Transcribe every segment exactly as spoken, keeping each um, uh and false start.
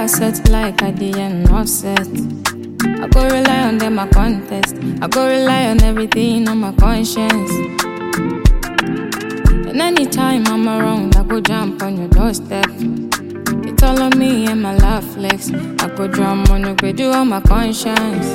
never set like at the end offset. I go rely on them, my contest. I go rely on everything on my conscience. And anytime I'm around, I go jump on your doorstep. It's all on me and my laugh flex. I go drum on the radio on my conscience.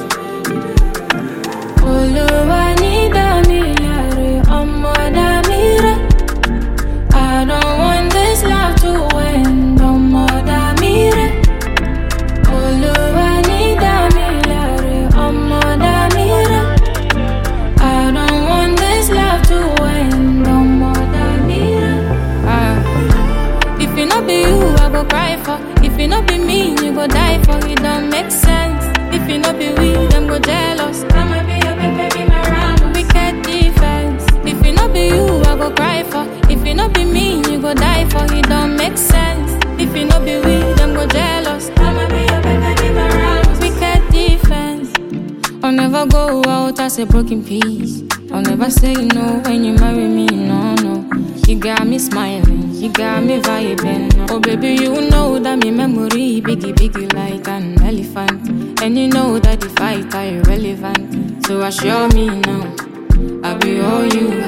Oluwa ni da mi yare, omo da mi re. I don't want this love to end, omo da mi re. Oluwa ni da mi yare, omo da mi re. I don't want this love to end, omo da mi re. Ah. If it not be you, I go cry for. If it not be me, you go die for. It don't make sense. If it not be we, them go jealous. I'ma be a baby, my ram. Wicked defense. If it not be you, I go cry for. If it not be me, you go die for. It don't make sense. If it not be we, them go jealous. I'ma be a baby, my ram. Wicked defense. I'll never go out as a broken piece. I'll never say no when you marry me, no, no. You got me smiling, you got me vibing. Oh baby, you know that my memory biggie, biggie like an elephant. And you know that the fight are irrelevant. So assure me now, I'll be all you